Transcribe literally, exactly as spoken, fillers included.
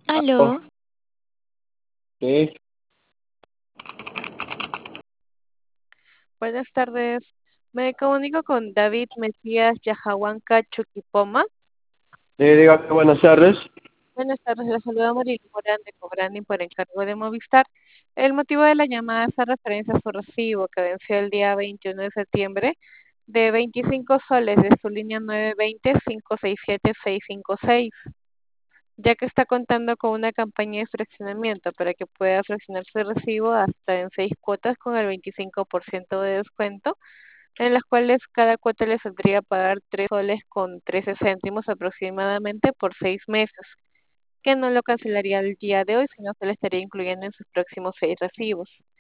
Oh, Aló, sí, Buenas tardes. Me comunico con David Mesías Yajahuanca Chuquipoma. sí, dígame buenas tardes. Buenas tardes, la saluda María Morán de Cobrani por encargo de Movistar. El motivo de la llamada es a referencia a su recibo que venció el día veintiuno de septiembre de veinticinco soles de su línea nueve veinte cinco seis siete seis cinco seis, ya que está contando con una campaña de fraccionamiento para que pueda fraccionar su recibo hasta en seis cuotas con el veinticinco por ciento de descuento, en las cuales cada cuota le saldría a pagar tres soles con trece céntimos aproximadamente por seis meses, que no lo cancelaría el día de hoy, sino que le estaría incluyendo en sus próximos seis recibos.